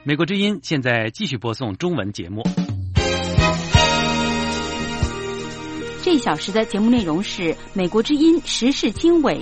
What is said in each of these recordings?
美国之音现在继续播送中文节目。 这一小时的节目内容是美国之音时事经纬。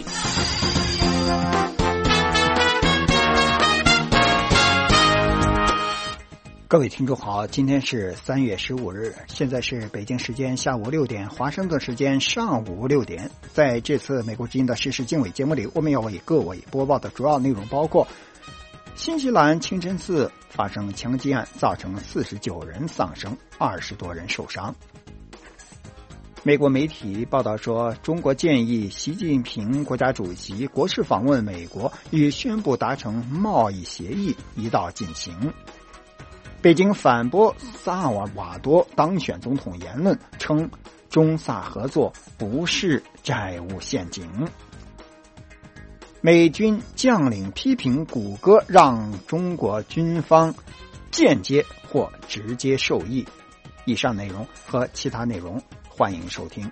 各位听众好，今天是3月15日，现在是北京时间下午6点，华盛顿时间上午6点。在这次美国之音的时事经纬节目里，我们要为各位播报的主要内容包括：新西兰清真寺发生枪击案，造成49人丧生，20多人受伤。美国媒体报道说，中国建议习近平国家主席国事访问美国，与宣布达成贸易协议一道进行。北京反驳萨尔瓦多当选总统言论，称中萨合作不是债务陷阱。美军将领批评谷歌让中国军方间接或直接受益。以上内容和其他内容欢迎收听。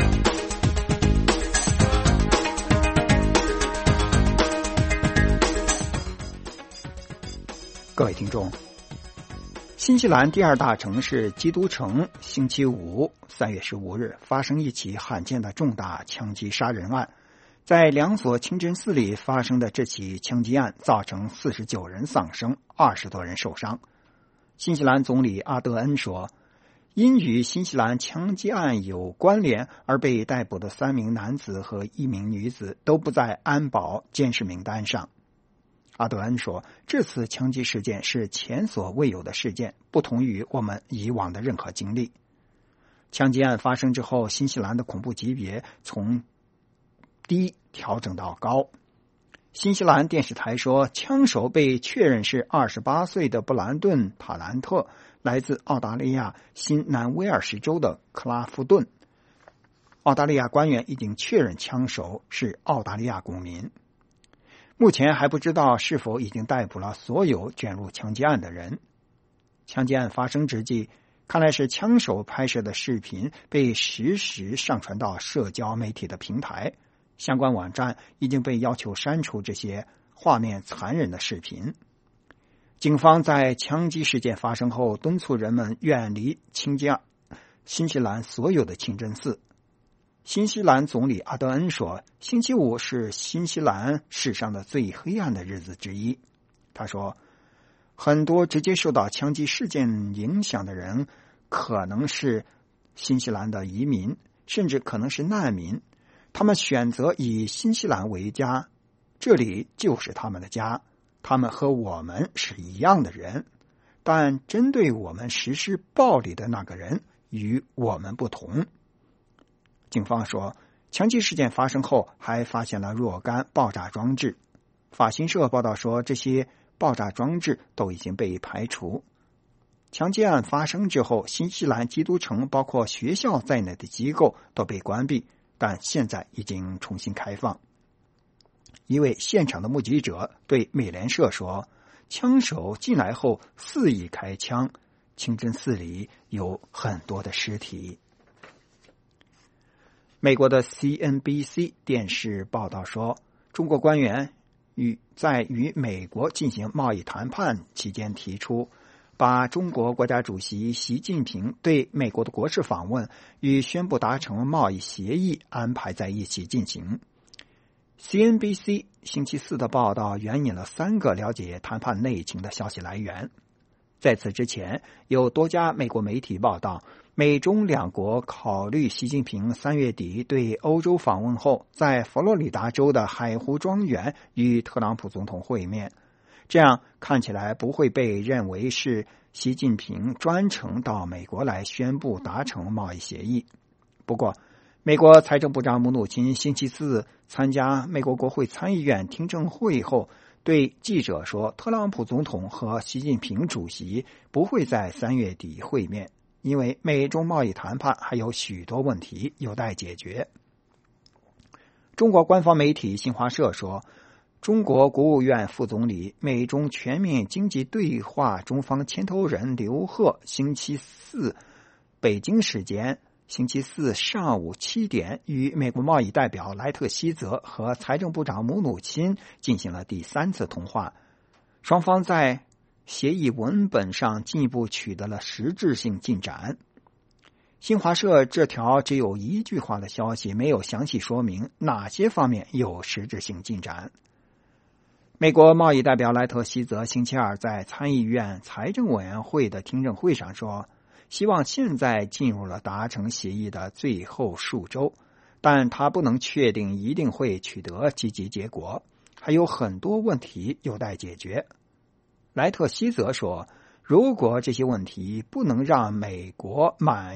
各位听众，新西兰第二大城市基督城星期五3月15日发生一起罕见的重大枪击杀人案。在2所清真寺里发生的这起枪击案造成49人丧生，20多人受伤。新西兰总理阿德恩说，因与新西兰枪击案有关联而被逮捕的3名男子和1名女子都不在安保监视名单上。阿德恩说，这次枪击事件是前所未有的事件，不同于我们以往的任何经历。枪击案发生之后，新西兰的恐怖级别从低调整到高。新西兰电视台说，枪手被确认是28岁的布兰顿·塔兰特，来自澳大利亚新南威尔士州的克拉夫顿。澳大利亚官员已经确认枪手是澳大利亚公民。目前还不知道是否已经逮捕了所有卷入枪击案的人。枪击案发生之际，看来是枪手拍摄的视频被实时上传到社交媒体的平台，相关网站已经被要求删除这些画面残忍的视频。警方在枪击事件发生后敦促人们远离新西兰所有的清真寺。新西兰总理阿德恩说，星期五是新西兰史上的最黑暗的日子之一。他说，很多直接受到枪击事件影响的人可能是新西兰的移民，甚至可能是难民。他们选择以新西兰为家，这里就是他们的家，他们和我们是一样的人，但针对我们实施暴力的那个人与我们不同。警方说，枪击事件发生后还发现了若干爆炸装置。法新社报道说，这些爆炸装置都已经被排除。枪击案发生之后，新西兰基督城包括学校在内的机构都被关闭，但现在已经重新开放。一位现场的目击者对美联社说，枪手进来后肆意开枪，清真寺里有很多的尸体。美国的 CNBC 电视报道说，中国官员在与美国进行贸易谈判期间提出，把中国国家主席习近平对美国的国事访问与宣布达成贸易协议安排在一起进行。CNBC 星期四的报道援引了3个了解谈判内情的消息来源。在此之前，有多家美国媒体报道，美中两国考虑习近平3月底对欧洲访问后，在佛罗里达州的海湖庄园与特朗普总统会面，这样看起来不会被认为是习近平专程到美国来宣布达成贸易协议。不过，美国财政部长姆努钦星期四参加美国国会参议院听证会后，对记者说，特朗普总统和习近平主席不会在3月底会面，因为美中贸易谈判还有许多问题有待解决。中国官方媒体新华社说，中国国务院副总理、美中全面经济对话中方牵头人刘鹤星期四北京时间星期四上午7点与美国贸易代表莱特希泽和财政部长姆努钦进行了第3次通话。双方在协议文本上进一步取得了实质性进展。新华社这条只有一句话的消息没有详细说明哪些方面有实质性进展。美国贸易代表莱特希泽星期二在参议院财政委员会的听证会上说，希望现在进入了达成协议的最后数周，但他不能确定一定会取得积极结果，还有很多问题有待解决。莱特希泽说，如果这些问题不能以让美国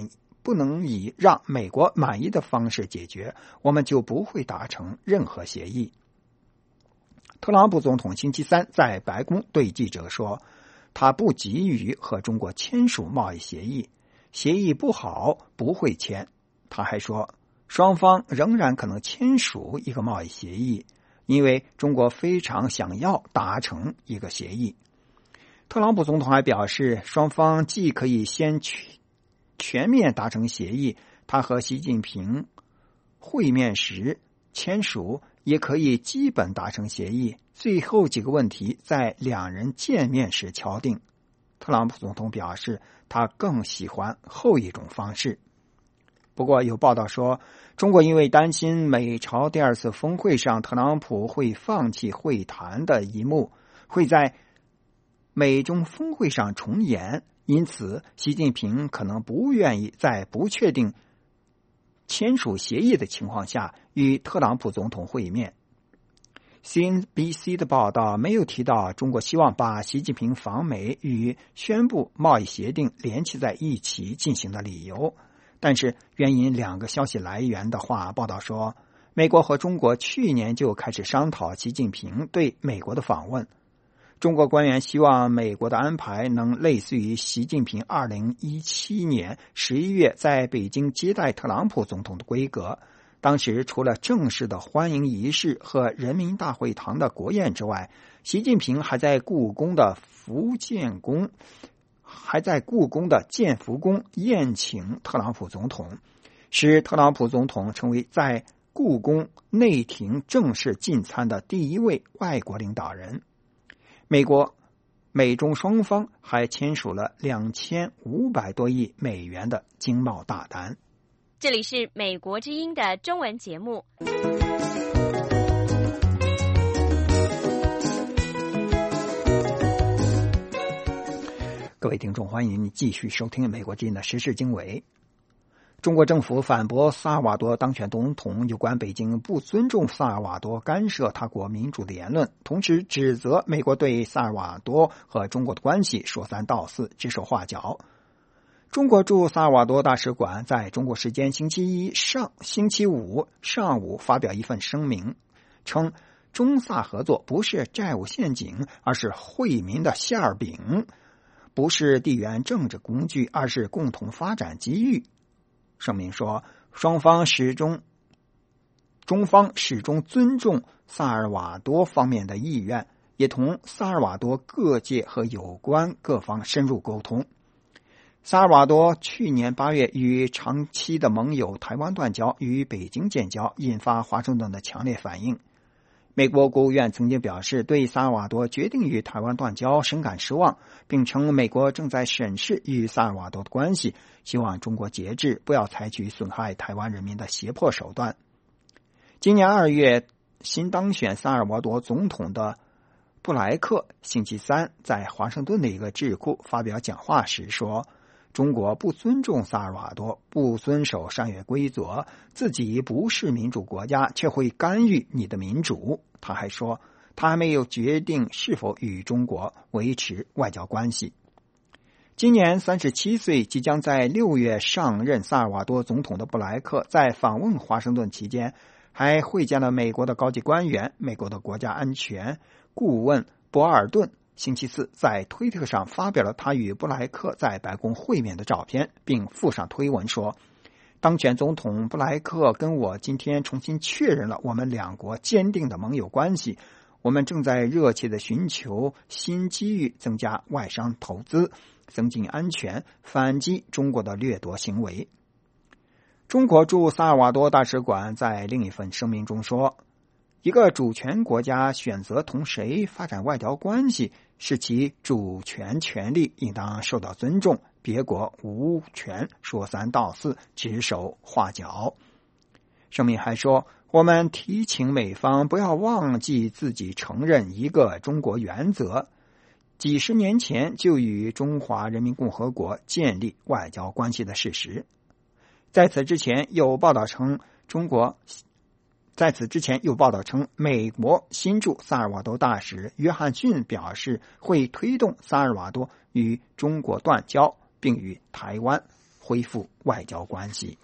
满意的方式解决，我们就不会达成任何协议。特朗普总统星期三在白宫对记者说，他不急于和中国签署贸易协议，协议不好不会签。他还说，双方仍然可能签署一个贸易协议，因为中国非常想要达成一个协议。特朗普总统还表示，双方既可以先全面达成协议，他和习近平会面时签署，也可以基本达成协议，最后几个问题在两人见面时敲定。特朗普总统表示，他更喜欢后一种方式。不过有报道说，中国因为担心美朝第二次峰会上特朗普会放弃会谈的一幕会在美中峰会上重演，因此习近平可能不愿意在不确定签署协议的情况下与特朗普总统会面。CNBC 的报道没有提到中国希望把习近平访美与宣布贸易协定联系在一起进行的理由，但是援引两个消息来源的话，报道说，美国和中国去年就开始商讨习近平对美国的访问。中国官员希望美国的安排能类似于习近平2017年11月在北京接待特朗普总统的规格。当时除了正式的欢迎仪式和人民大会堂的国宴之外，习近平还在故宫的建福宫宴请特朗普总统，使特朗普总统成为在故宫内廷正式进餐的第一位外国领导人。美中双方还签署了2500多亿美元的经贸大单。 这里是美国之音的中文节目。 各位听众，欢迎你继续收听美国之音的时事经纬。中国政府反驳萨尔瓦多当选总统有关北京不尊重萨尔瓦多干涉他国民主的言论，同时指责美国对萨尔瓦多和中国的关系说三道四，指手画脚。中国驻萨尔瓦多大使馆在中国时间星期五上午发表一份声明，称中萨合作不是债务陷阱，而是惠民的馅儿饼，不是地缘政治工具，而是共同发展机遇。声明说，中方始终尊重萨尔瓦多方面的意愿，也同萨尔瓦多各界和有关各方深入沟通。萨尔瓦多去年8月与长期的盟友台湾断交，与北京建交，引发华盛顿的强烈反应。美国国务院曾经表示对萨尔瓦多决定与台湾断交深感失望，并称美国正在审视与萨尔瓦多的关系，希望中国节制，不要采取损害台湾人民的胁迫手段。今年2月新当选萨尔瓦多总统的布莱克星期三在华盛顿的一个智库发表讲话时说，中国不尊重萨尔瓦多，不遵守商业规则，自己不是民主国家，却会干预你的民主。他还说，他还没有决定是否与中国维持外交关系。今年37岁，即将在6月上任萨尔瓦多总统的布莱克，在访问华盛顿期间，还会见了美国的高级官员。美国的国家安全顾问博尔顿星期四在推特上发表了他与布莱克在白宫会面的照片，并附上推文说，当选总统布莱克跟我今天重新确认了我们两国坚定的盟友关系，我们正在热切地寻求新机遇，增加外商投资，增进安全，反击中国的掠夺行为。中国驻萨尔瓦多大使馆在另一份声明中说， 一个主权国家选择同谁发展外交关系，是其主权权利应当受到尊重，别国无权说三道四，指手画脚。声明还说，我们提请美方不要忘记自己承认一个中国原则，几十年前就与中华人民共和国建立外交关系的事实。在此之前有报道称，美国新驻萨尔瓦多大使约翰逊表示会推动萨尔瓦多与中国断交，并与台湾恢复外交关系。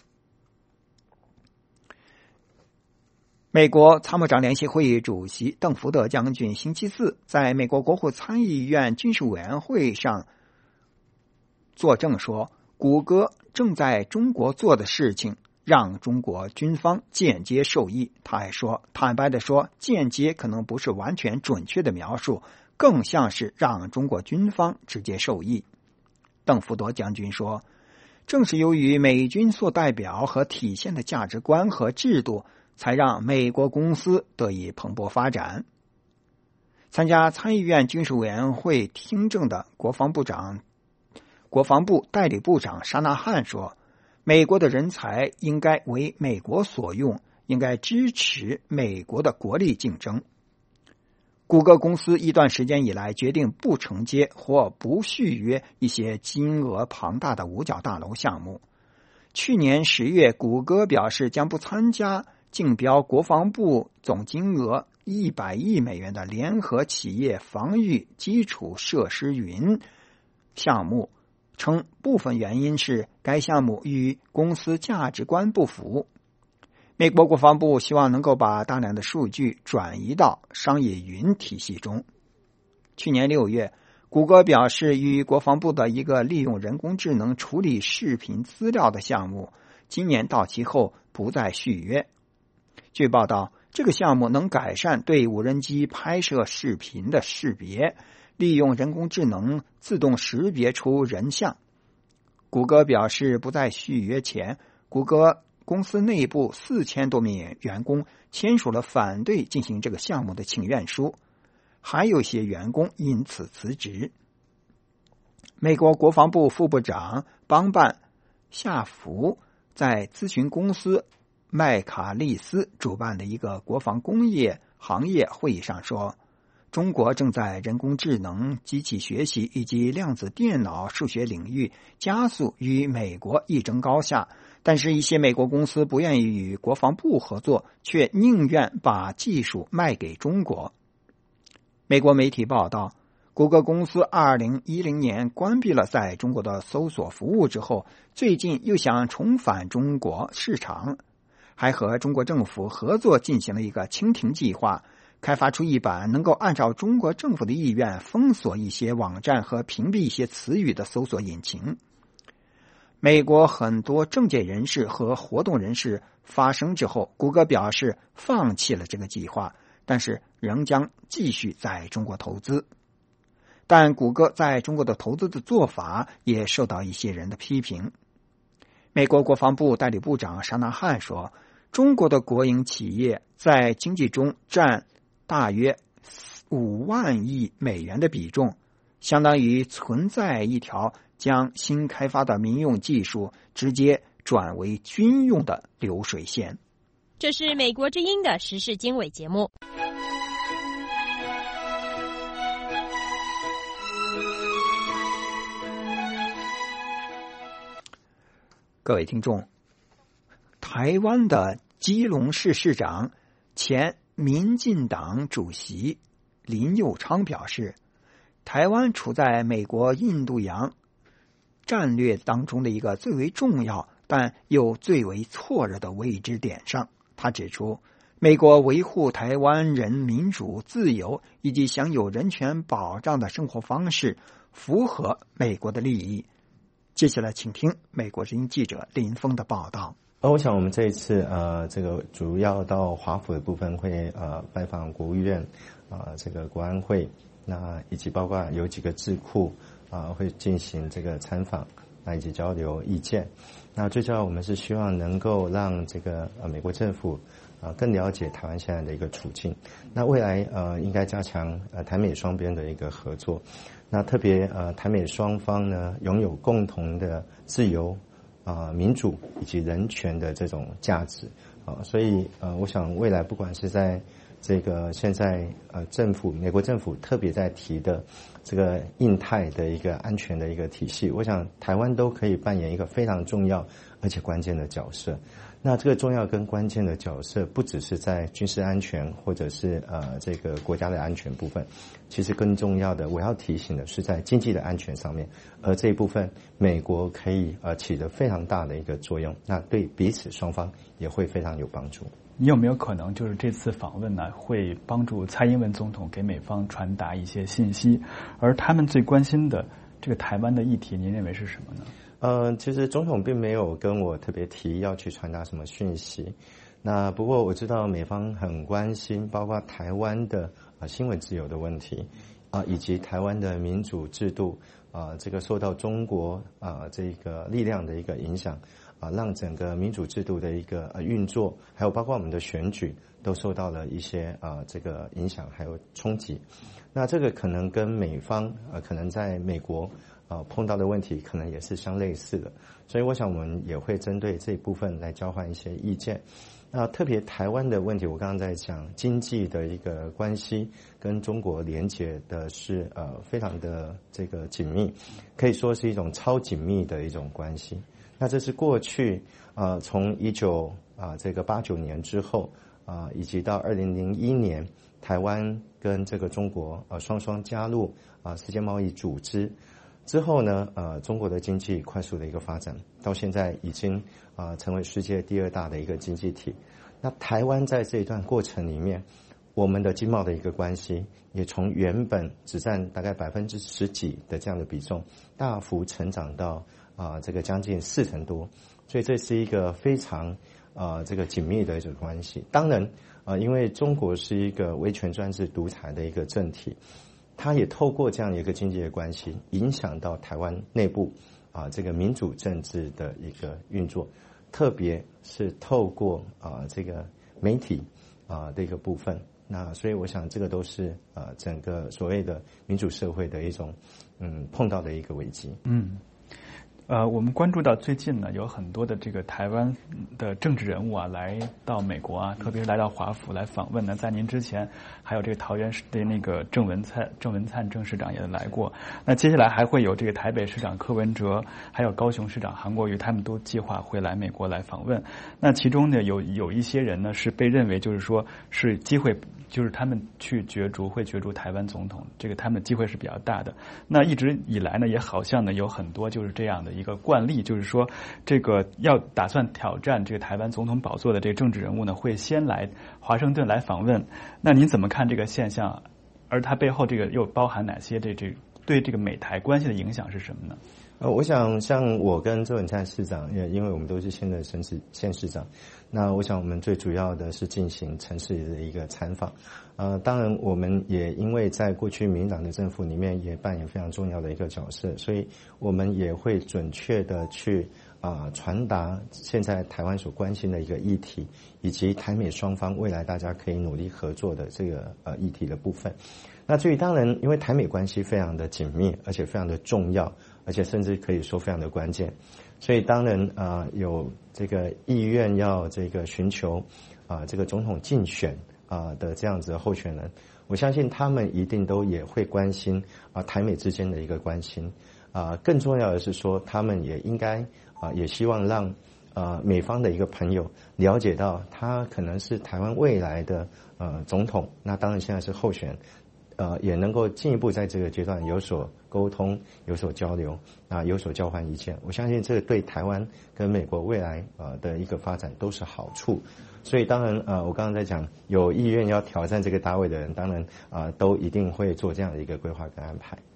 美国参谋长联席会议主席邓福德将军星期四在美国国会参议院军事委员会上作证说，谷歌正在中国做的事情让中国军方间接受益。他还说，坦白地说，间接可能不是完全准确的描述，更像是让中国军方直接受益。邓福德将军说，正是由于美军所代表和体现的价值观和制度，才让美国公司得以蓬勃发展。参加参议院军事委员会听证的国防部代理部长沙纳汉说，美国的人才应该为美国所用，应该支持美国的国力竞争。谷歌公司一段时间以来决定不承接或不续约一些金额庞大的五角大楼项目。去年10月，谷歌表示将不参加竞标国防部总金额100亿美元的联合企业防御基础设施云项目，称部分原因是该项目与公司价值观不符。美国国防部希望能够把大量的数据转移到商业云体系中。去年6月，谷歌表示与国防部的一个利用人工智能处理视频资料的项目，今年到期后不再续约。据报道，这个项目能改善对无人机拍摄视频的识别，利用人工智能自动识别出人像。谷歌表示，不在续约前，谷歌公司内部4000多名员工签署了反对进行这个项目的请愿书，还有些员工因此辞职。美国国防部副部长邦办夏福在咨询公司麦卡利斯主办的一个国防工业行业会议上说，中国正在人工智能、机器学习以及量子电脑数学领域加速与美国一争高下，但是一些美国公司不愿意与国防部合作，却宁愿把技术卖给中国。美国媒体报道，谷歌公司2010年关闭了在中国的搜索服务之后，最近又想重返中国市场，还和中国政府合作进行了一个蜻蜓计划，开发出一版能够按照中国政府的意愿封锁一些网站和屏蔽一些词语的搜索引擎。美国很多政界人士和活动人士发声之后，谷歌表示放弃了这个计划，但是仍将继续在中国投资。但谷歌在中国的投资的做法也受到一些人的批评。美国国防部代理部长沙纳汉说，中国的国营企业在经济中占大约5万亿美元的比重，相当于存在一条将新开发的民用技术直接转为军用的流水线。 这是美国之音的时事经纬节目。 各位听众，台湾的基隆市市长、前民进党主席林右昌表示，台湾处在美国印度洋战略当中的一个最为重要但又最为错热的位置点上。他指出，美国维护台湾人民主自由以及享有人权保障的生活方式符合美国的利益。接下来请听美国之音记者林峰的报道。 我想我们这一次这个主要到华府的部分会拜访国务院这个国安会，那以及包括有几个智库会进行这个参访，那以及交流意见。那最主要我们是希望能够让这个美国政府更了解台湾现在的一个处境。那未来应该加强台美双边的一个合作。那特别台美双方呢拥有共同的自由、民主以及人权的这种价值所以我想未来不管是在这个现在美国政府特别在提的这个印太的一个安全的一个体系，我想台湾都可以扮演一个非常重要而且关键的角色。那这个重要跟关键的角色不只是在军事安全或者是这个国家的安全部分，其实更重要的我要提醒的是在经济的安全上面，而这一部分美国可以起得非常大的一个作用，那对彼此双方也会非常有帮助。 你有没有可能就是这次访问呢会帮助蔡英文总统给美方传达一些信息，而他们最关心的这个台湾的议题您认为是什么呢？ 其实总统并没有跟我特别提要去传达什么讯息，那不过我知道美方很关心包括台湾的新闻自由的问题以及台湾的民主制度这个受到中国这个力量的一个影响让整个民主制度的一个运作，还有包括我们的选举都受到了一些这个影响还有冲击。那这个可能跟美方可能在美国碰到的问题可能也是相类似的，所以我想我们也会针对这一部分来交换一些意见。那特别台湾的问题，我刚刚在讲经济的一个关系跟中国连结的是非常的这个紧密，可以说是一种超紧密的一种关系。那这是过去从1989年之后以及到2001年台湾跟这个中国双双加入世界贸易组织之后呢中国的经济快速的一个发展，到现在已经成为世界第2大的一个经济体。那台湾在这一段过程里面，我们的经贸的一个关系也从原本只占大概10%几的这样的比重，大幅成长到这个将近40%多，所以这是一个非常这个紧密的一种关系。当然因为中国是一个威权专制独裁的一个政体，它也透过这样一个经济的关系影响到台湾内部这个民主政治的一个运作，特别是透过这个媒体的一个部分。那所以我想这个都是整个所谓的民主社会的一种碰到的一个危机。 我们关注到最近呢，有很多的这个台湾的政治人物来到美国特别是来到华府来访问呢。在您之前，还有这个桃园市的那个郑文灿郑市长也来过。那接下来还会有这个台北市长柯文哲，还有高雄市长韩国瑜，他们都计划会来美国来访问。那其中呢，有一些人呢是被认为就是说是机会，就是他们会角逐台湾总统，这个他们的机会是比较大的。那一直以来呢，也好像呢有很多就是这样的一个惯例，就是说这个要打算挑战这个台湾总统宝座的这个政治人物呢，会先来华盛顿来访问。那您怎么看这个现象？而它背后这个又包含哪些对这个美台关系的影响是什么呢？ 我想像我跟周文灿市长，因为我们都是现在县市长，那我想我们最主要的是进行城市的一个参访。当然我们也因为在过去民进党的政府里面也扮演非常重要的一个角色，所以我们也会准确的去传达现在台湾所关心的一个议题，以及台美双方未来大家可以努力合作的这个议题的部分。那至于当然因为台美关系非常的紧密，而且非常的重要，而且甚至可以说非常的关键，所以当然有这个意愿要这个寻求这个总统竞选的这样子的候选人，我相信他们一定都也会关心台美之间的一个关心。更重要的是说，他们也应该也希望让美方的一个朋友了解到他可能是台湾未来的总统，那当然现在是候选也能够进一步在这个阶段有所沟通，有所交流有所交换意见。我相信这个对台湾跟美国未来的一个发展都是好处。所以当然我刚刚在讲有意愿要挑战这个大位的人，当然都一定会做这样的一个规划跟安排。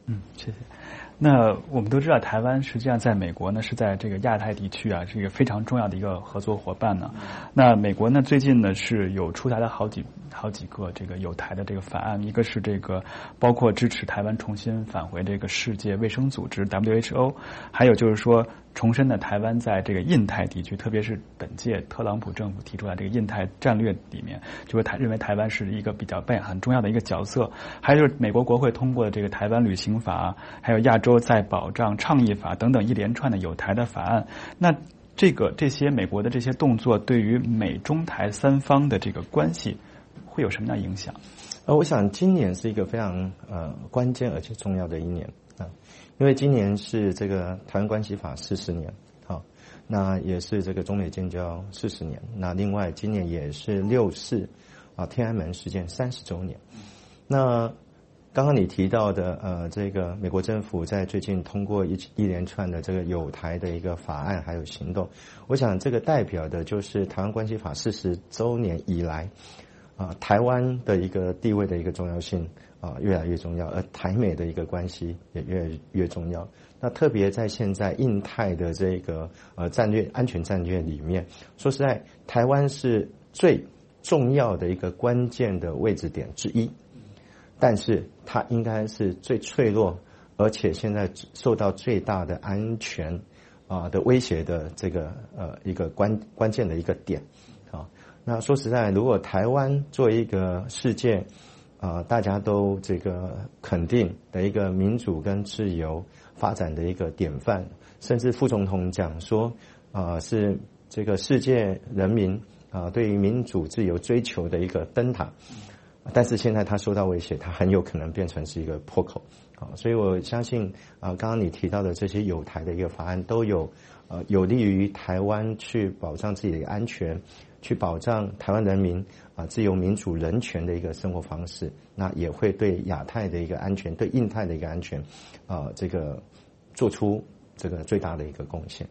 谢谢。那我们都知道，台湾实际上在美国呢是在这个亚太地区啊，是一个非常重要的一个合作伙伴呢。那美国呢最近呢是有出台了好几个这个有台的这个法案，一个是这个包括支持台湾重新返回这个世界卫生组织 WHO， 还有就是说重申的台湾在这个印太地区，特别是本届特朗普政府提出来这个印太战略里面，就是认为台湾是一个比较扮演很重要的一个角色。还有就是美国国会通过的这个台湾旅行法，还有亚洲再保障倡议法等等一连串的有台的法案。那这些美国的这些动作对于美中台三方的这个关系会有什么样的影响？ 我想今年是一个非常关键而且重要的一年啊，因为今年是这个台湾关系法40年，好，那也是这个中美建交40年，那另外今年也是6·4天安门事件30周年。那刚刚你提到的这个美国政府在最近通过一连串的这个有台的一个法案还有行动，我想这个代表的就是台湾关系法40周年以来台湾的一个地位的一个重要性越来越重要，而台美的一个关系也越来越重要。那特别在现在印太的这个安全战略里面，说实在，台湾是最重要的一个关键的位置点之一，但是它应该是最脆弱，而且现在受到最大的安全的威胁的这个一个关键的一个点啊。那说实在，如果台湾作为一个世界大家都这个肯定的一个民主跟自由发展的一个典范，甚至副总统讲说是这个世界人民对于民主自由追求的一个灯塔，但是现在它受到威胁，它很有可能变成是一个破口所以我相信刚刚你提到的这些有台的一个法案都有利于台湾去保障自己的一个安全，去保障台湾人民自由民主人权的一个生活方式，那也会对亚太的一个安全，对印太的一个安全这个做出这个最大的一个贡献。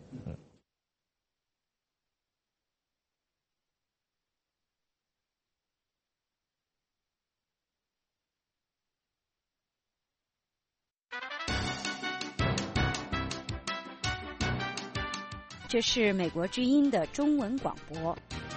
这是美国之音的中文广播。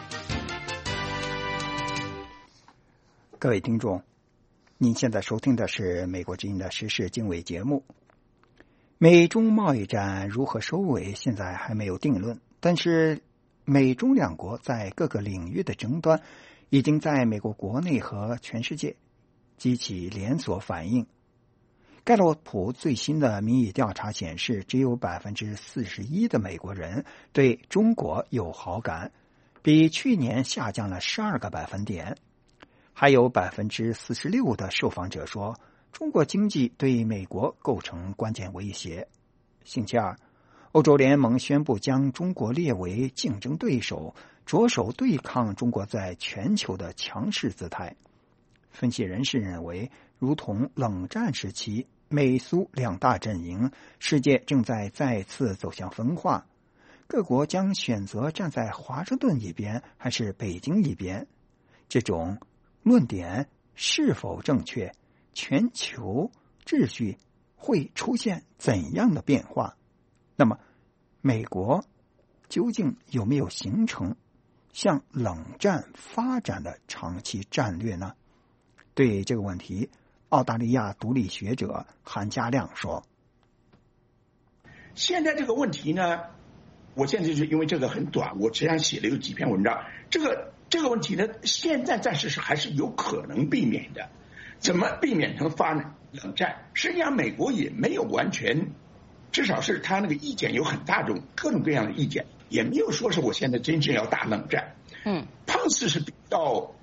各位听众，您现在收听的是美国之音的时事经纬节目。美中贸易战如何收尾，现在还没有定论，但是美中两国在各个领域的争端已经在美国国内和全世界激起连锁反应。盖洛普最新的民意调查显示，只有41%的美国人对中国有好感，比去年下降了12个百分点。还有46%的受访者说，中国经济对美国构成关键威胁。星期二，欧洲联盟宣布将中国列为竞争对手，着手对抗中国在全球的强势姿态。分析人士认为，如同冷战时期美苏两大阵营，世界正在再次走向分化，各国将选择站在华盛顿一边还是北京一边。这种论点是否正确？全球秩序会出现怎样的变化？那么美国究竟有没有形成向冷战发展的长期战略呢？对这个问题，澳大利亚独立学者韩家亮说， 现在这个问题呢，我现在就是因为这个很短，我实际上写了有几篇文章，这个问题呢，现在暂时是还是有可能避免的。怎么避免成发冷战？实际上美国也没有完全，至少是他那个意见有很大种各种各样的意见，也没有说是我现在真正要打冷战。胖斯是比较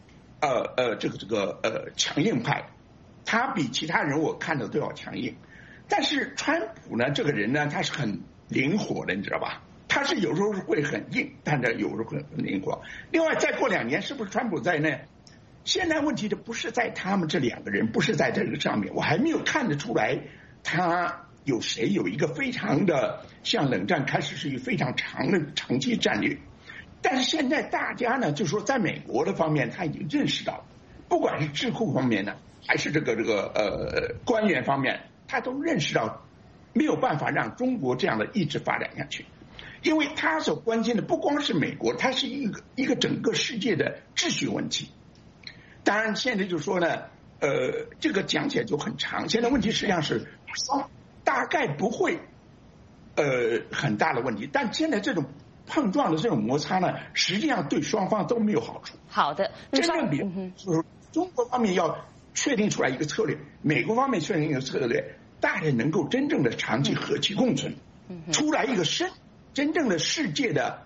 强硬派，他比其他人我看的都要强硬。但是川普呢，这个人呢，他是很灵活的，你知道吧？他是有时候是会很硬，但是有时候会很灵活。另外，再过2年，是不是川普在内？现在问题的不是在他们这2个人，不是在这个上面，我还没有看得出来他有谁有一个非常的像冷战开始是一个非常长的长期战略。但是现在大家呢，就说在美国的方面，他已经认识到，不管是智库方面呢，还是这个官员方面， 他都认识到没有办法让中国这样的一直发展下去，因为他所关心的不光是美国，它是一个整个世界的秩序问题。当然现在就说呢，这个讲起来就很长。现在问题实际上是大概不会很大的问题，但现在这种碰撞的这种摩擦呢，实际上对双方都没有好处。 好的， 真正就是中国方面要确定出来一个策略，美国方面确定一个策略，大家能够真正的长期和气共存，出来一个真正的世界的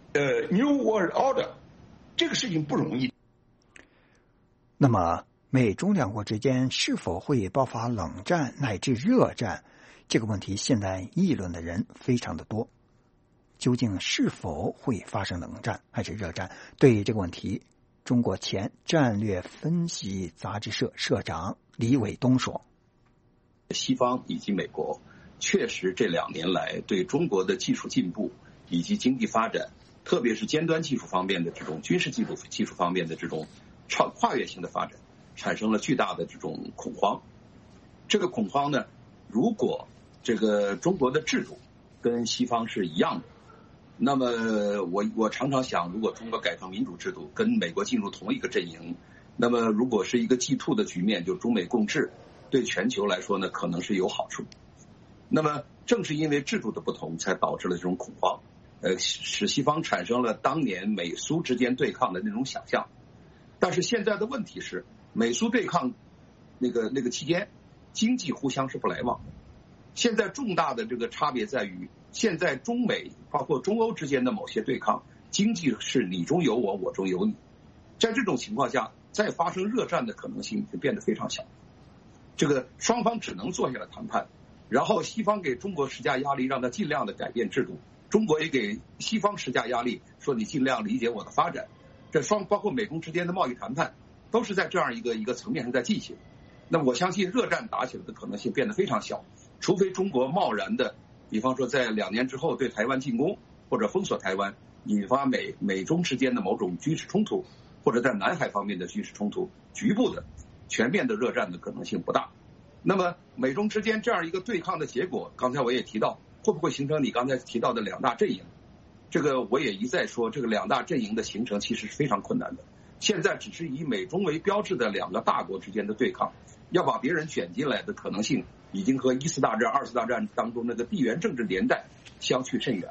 New World Order， 这个事情不容易。 那么美中两国之间是否会爆发冷战乃至热战，这个问题现在议论的人非常的多。究竟是否会发生冷战还是热战？对于这个问题，中国前战略分析杂志社社长李伟东说： 西方以及美国确实这2年来对中国的技术进步以及经济发展，特别是尖端技术方面的这种军事技术方面的这种跨越性的发展，产生了巨大的这种恐慌。这个恐慌呢，如果这个中国的制度跟西方是一样的，那么我常常想，如果中国改成民主制度，跟美国进入同一个阵营，那么如果是一个G2的局面，就中美共治，对全球来说呢，可能是有好处。那么正是因为制度的不同，才导致了这种恐慌，使西方产生了当年美苏之间对抗的那种想象。但是现在的问题是，美苏对抗那个期间，经济互相是不来往的。现在重大的这个差别在于，现在中美包括中欧之间的某些对抗，经济是你中有我，我中有你。在这种情况下，再发生热战的可能性就变得非常小。这个双方只能坐下来谈判，然后西方给中国施加压力，让他尽量的改变制度，中国也给西方施加压力，说你尽量理解我的发展。这包括美中之间的贸易谈判，都是在这样一个层面上在进行。那么我相信热战打起来的可能性变得非常小，除非中国贸然的，比方说在2年之后对台湾进攻或者封锁台湾，引发美中之间的某种军事冲突，或者在南海方面的军事冲突，局部的全面的热战的可能性不大。那么美中之间这样一个对抗的结果，刚才我也提到，会不会形成你刚才提到的2大阵营？这个我也一再说，这个2大阵营的形成其实是非常困难的。现在只是以美中为标志的2个大国之间的对抗，要把别人卷进来的可能性，已经和1次大战、2次大战当中那个地缘政治年代相去甚远。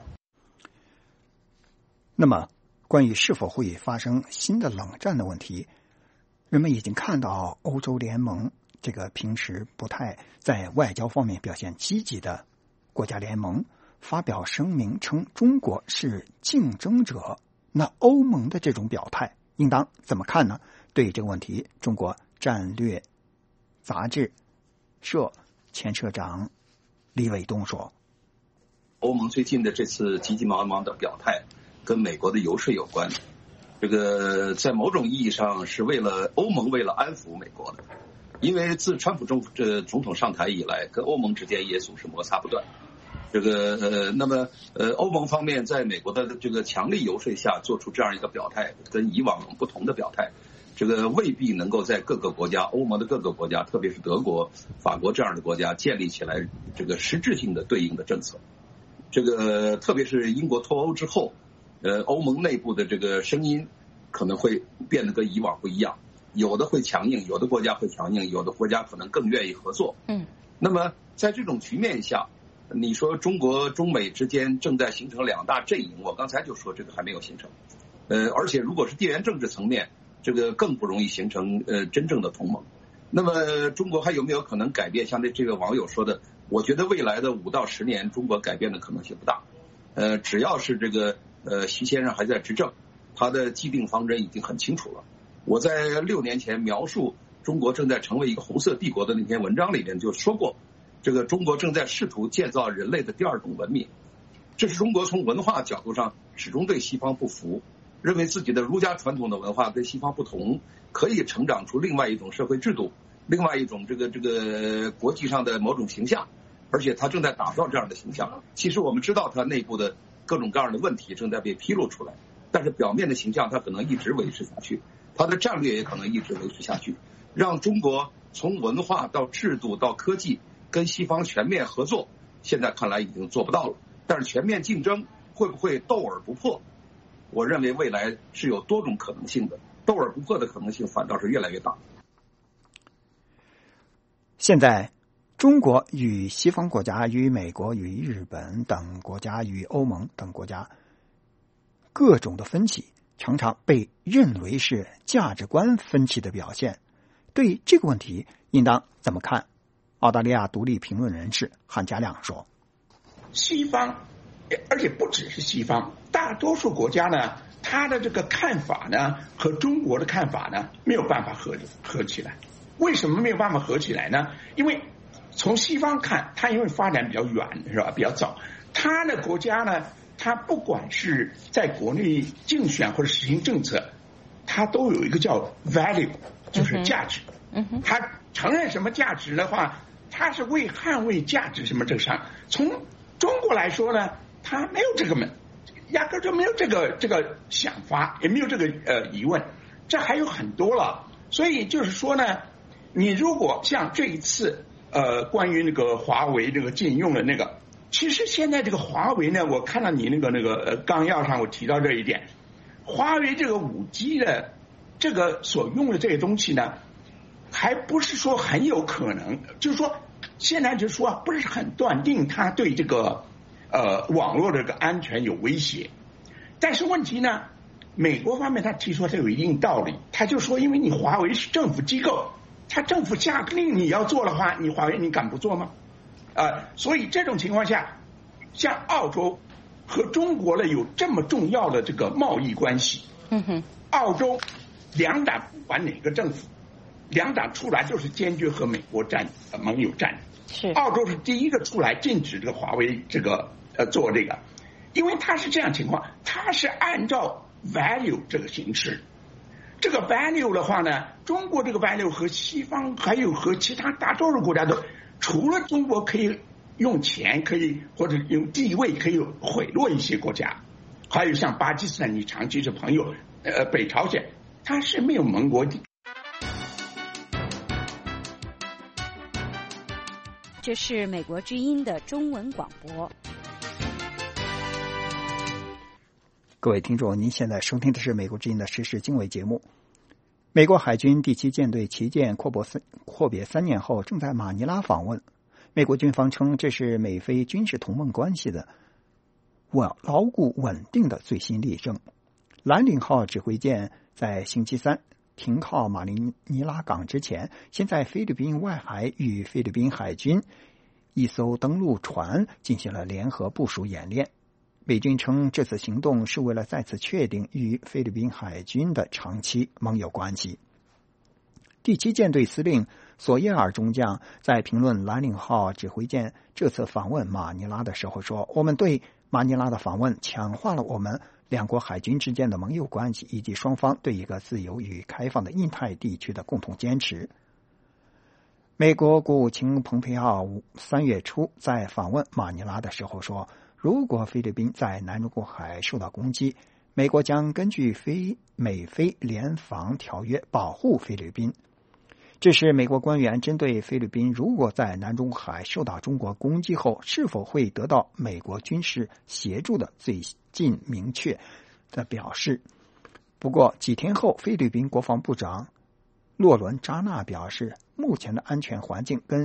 那么关于是否会发生新的冷战的问题，人们已经看到欧洲联盟这个平时不太在外交方面表现积极的国家联盟发表声明称中国是竞争者。那欧盟的这种表态应当怎么看呢？对于这个问题，中国战略杂志社前社长李伟东说： 欧盟最近的这次急急忙忙的表态跟美国的游说有关，这个在某种意义上是欧盟为了安抚美国的，因为自川普总统上台以来，跟欧盟之间也总是摩擦不断。这个那么欧盟方面在美国的这个强力游说下做出这样一个表态，跟以往不同的表态，这个未必能够在各个国家，欧盟的各个国家，特别是德国、法国这样的国家建立起来这个实质性的对应的政策。这个特别是英国脱欧之后，欧盟内部的这个声音可能会变得跟以往不一样，有的会强硬，有的国家会强硬，有的国家可能更愿意合作。那么在这种局面下，你说中美之间正在形成2大阵营，我刚才就说这个还没有形成。而且如果是地缘政治层面，这个更不容易形成真正的同盟。那么中国还有没有可能改变？像这个网友说的，我觉得未来的5到10年，中国改变的可能性不大。只要是这个习先生还在执政，他的既定方针已经很清楚了。我在6年前描述中国正在成为一个红色帝国的那篇文章里面就说过，这个中国正在试图建造人类的第2种文明。这是中国从文化角度上始终对西方不服，认为自己的儒家传统的文化跟西方不同，可以成长出另外一种社会制度，另外一种这个国际上的某种形象，而且他正在打造这样的形象。其实我们知道他内部的各种各样的问题正在被披露出来，但是表面的形象他可能一直维持下去，他的战略也可能一直维持下去，让中国从文化到制度到科技跟西方全面合作，现在看来已经做不到了。但是全面竞争会不会斗而不破？我认为未来是有多种可能性的，斗而不破的可能性反倒是越来越大。 现在中国与西方国家、与美国、与日本等国家、与欧盟等国家各种的分歧，常常被认为是价值观分歧的表现。对这个问题应当怎么看？澳大利亚独立评论人士韩家亮说， 西方，而且不只是西方，大多数国家呢，他的这个看法呢和中国的看法呢没有办法合起来。为什么没有办法合起来呢？因为从西方看，它因为发展比较远，是吧？比较早，他的国家呢，他不管是在国内竞选或者实行政策，他都有一个叫 value， 就是价值。他承认什么价值的话，他是为捍卫价值什么这个上。从中国来说呢，他没有这个压根就没有这个想法，也没有这个疑问，这还有很多了。所以就是说呢，你如果像这一次关于那个华为这个禁用的那个，其实现在这个华为呢，我看到你那个纲要上我提到这一点，华为这个5G 的这个所用的这些东西呢，还不是说很有可能，就是说现在就是说不是很断定它对这个网络这个安全有威胁。但是问题呢，美国方面他提出它有一定道理，他就说因为你华为是政府机构，他政府下令你要做的话，你华为你敢不做吗？所以这种情况下，像澳洲和中国呢有这么重要的这个贸易关系，澳洲两党不管哪个政府，两党出来就是坚决和美国盟友战。 是澳洲是第一个出来禁止这个华为这个做这个，因为它是这样情况，它是按照 value 这个形式。这个 value 的话呢，中国这个 value 和西方还有和其他大多数国家都，除了中国可以用钱，可以或者用地位可以贿赂一些国家，还有像巴基斯坦你长期是朋友，北朝鲜它是没有盟国的。 这是美国之音的中文广播。 各位听众，您现在收听的是美国之音的时事经纬节目。美国海军第7舰队旗舰阔别3年后正在马尼拉访问。美国军方称这是美菲军事同盟关系的牢固稳定的最新例证。蓝岭号指挥舰在星期三停靠马尼拉港之前，先在菲律宾外海与菲律宾海军一艘登陆船进行了联合部署演练。美军称这次行动是为了再次确定与菲律宾海军的长期盟友关系。第7舰队司令索耶尔中将在评论蓝岭号指挥舰这次访问马尼拉的时候说，我们对马尼拉的访问强化了我们两国海军之间的盟友关系，以及双方对一个自由与开放的印太地区的共同坚持。美国国务卿蓬佩奥3月初在访问马尼拉的时候说，如果菲律宾在南中国海受到攻击，美国将根据美菲联防条约保护菲律宾。这是美国官员针对菲律宾如果在南中海受到中国攻击后是否会得到美国军事协助的最近明确的表示。不过几天后，菲律宾国防部长洛伦扎纳表示，目前的安全环境跟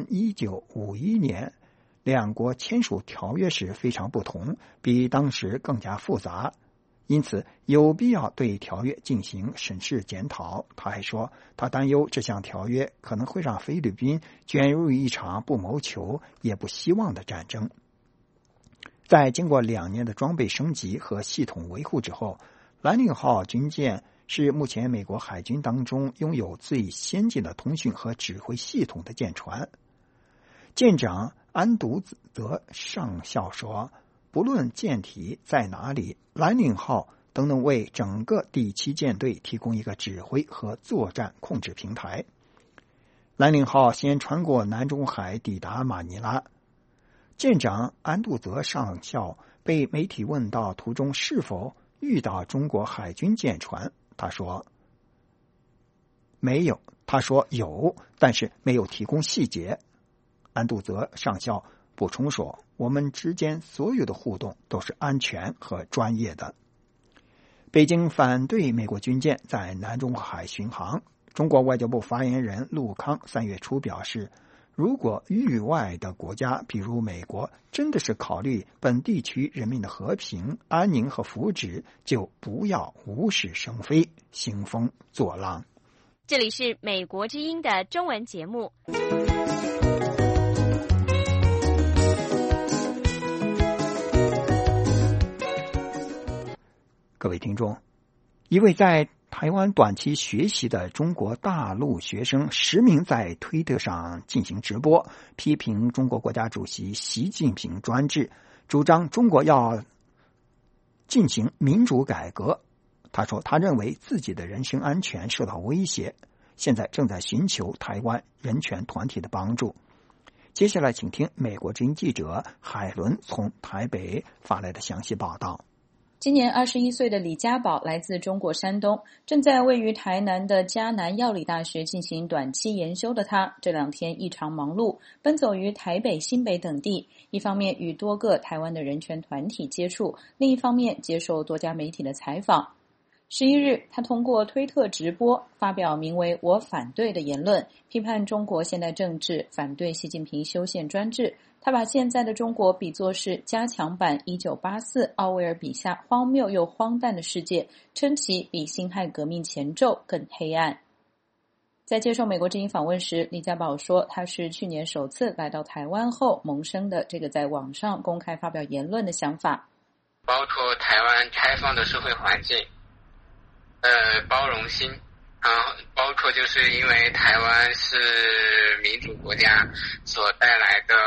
1951年两国签署条约时非常不同，比当时更加复杂，因此有必要对条约进行审视检讨。他还说，他担忧这项条约可能会让菲律宾卷入一场不谋求也不希望的战争。在经过2年的装备升级和系统维护之后，蓝岭号军舰是目前美国海军当中拥有最先进的通讯和指挥系统的舰船。舰长安独泽上校说，不论舰体在哪里，蓝岭号都能为整个第7舰队提供一个指挥和作战控制平台。蓝岭号先穿过南中海抵达马尼拉。舰长安独泽上校被媒体问到途中是否遇到中国海军舰船，他说没有，他说有，但是没有提供细节。 安度泽上校补充说，我们之间所有的互动都是安全和专业的。北京反对美国军舰在南中国海巡航。中国外交部发言人陆康3月初表示，如果域外的国家，比如美国，真的是考虑本地区人民的和平、安宁和福祉，就不要无事生非、兴风作浪。 这里是美国之音的中文节目。 各位听众，一位在台湾短期学习的中国大陆学生实名在推特上进行直播，批评中国国家主席习近平专制，主张中国要进行民主改革。他说，他认为自己的人身安全受到威胁，现在正在寻求台湾人权团体的帮助。接下来请听美国之音记者海伦从台北发来的详细报道。 今年21岁的李家宝来自中国山东，正在位于台南的嘉南药理大学进行短期研修的他，这2天异常忙碌，奔走于台北、新北等地，一方面与多个台湾的人权团体接触，另一方面接受多家媒体的采访。11日，他通过推特直播发表名为"我反对"的言论，批判中国现代政治，反对习近平修宪专制。他把现在的中国比作是加强版1984奥威尔笔下荒谬又荒诞的世界，称其比辛亥革命前奏更黑暗。在接受美国之音访问时，李家宝说，他是去年首次来到台湾后萌生的这个在网上公开发表言论的想法。 包括台湾开放的社会环境，包容心，包括就是因为台湾是民主国家所带来的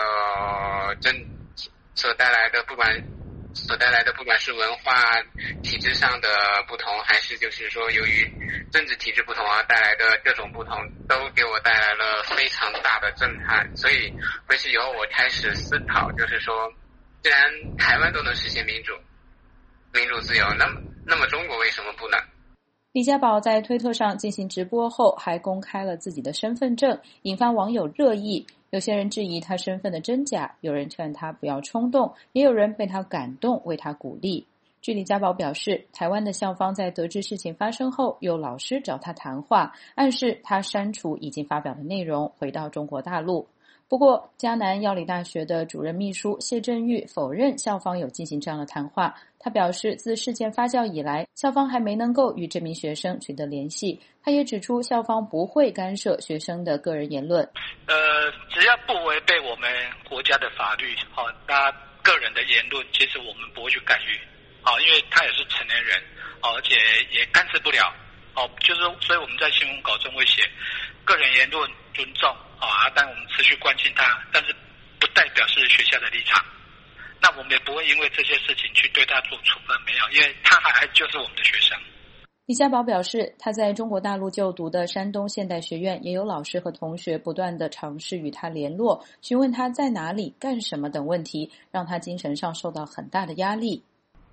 不管是文化体制上的不同，还是就是说由于政治体制不同而带来的各种不同，都给我带来了非常大的震撼。所以会是由我开始思考，就是说，既然台湾都能实现民主自由，那么中国为什么不能？ 李家宝在推特上进行直播后，还公开了自己的身份证，引发网友热议。有些人质疑他身份的真假，有人劝他不要冲动，也有人被他感动，为他鼓励。据李家宝表示，台湾的校方在得知事情发生后，有老师找他谈话，暗示他删除已经发表的内容，回到中国大陆。不过，嘉南药理大学的主任秘书谢振玉否认校方有进行这样的谈话。他表示，自事件发酵以来，校方还没能够与这名学生取得联系。他也指出，校方不会干涉学生的个人言论。 只要不违背我们国家的法律，那个人的言论，其实我们不会去干预，因为他也是成年人，而且也干涉不了，就是所以我们在新闻稿中会写，个人言论尊重。但我们持续关心他，但是不代表是学校的立场。那我们也不会因为这些事情去对他做处分，没有，因为他还就是我们的学生。 李家宝表示，他在中国大陆就读的山东现代学院，也有老师和同学不断地尝试与他联络，询问他在哪里、干什么等问题，让他精神上受到很大的压力。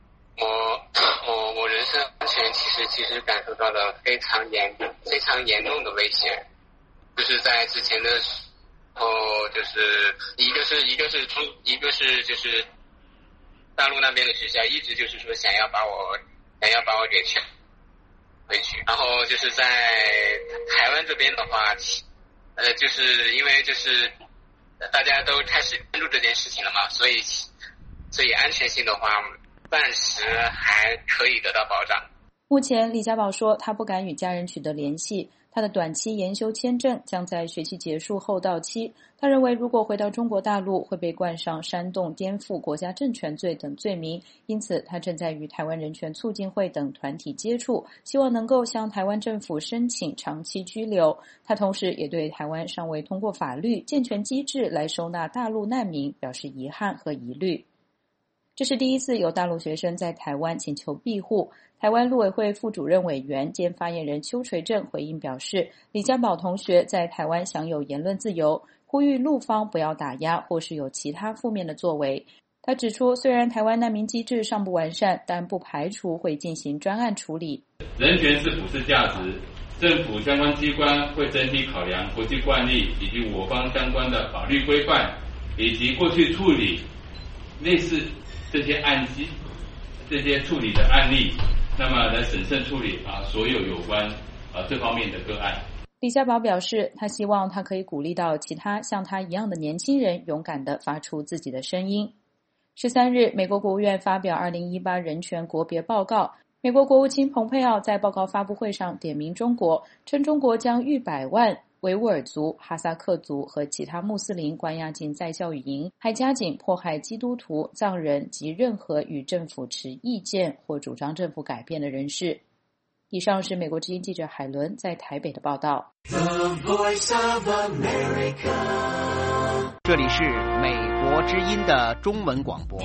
我人身安全其实感受到了非常严重的威胁。就是在之前的时候，就是一个是就是大陆那边的学校一直就是说想要把我给劝回去，然后就是在台湾这边的话，就是因为就是大家都开始关注这件事情了嘛，所以安全性的话暂时还可以得到保障。 目前李家宝说，他不敢与家人取得联系。他的短期研修签证将在学期结束后到期。他认为，如果回到中国大陆，会被冠上煽动颠覆国家政权罪等罪名，因此他正在与台湾人权促进会等团体接触，希望能够向台湾政府申请长期居留。他同时也对台湾尚未通过法律健全机制来收纳大陆难民表示遗憾和疑虑。这是第一次有大陆学生在台湾请求庇护。台湾陆委会副主任委员兼发言人邱垂正回应表示，李家宝同学在台湾享有言论自由，呼吁陆方不要打压或是有其他负面的作为。他指出，虽然台湾难民机制尚不完善，但不排除会进行专案处理。 人权是普世价值， 政府相关机关会整体考量国际惯例以及我方相关的法律规范，以及过去处理类似这些处理的案例，那么来审慎处理所有关这方面的个案。 李家宝表示，他希望他可以鼓励到其他像他一样的年轻人勇敢地发出自己的声音。13日，美国国务院发表2018人权国别报告，美国国务卿蓬佩奥在报告发布会上点名中国，称中国将逾100万维吾尔族、哈萨克族和其他穆斯林关押进再教育营，还加紧迫害基督徒、藏人及任何与政府持意见或主张政府改变的人士。以上是美国之音记者海伦在台北的报道。 这里是美国之音的中文广播。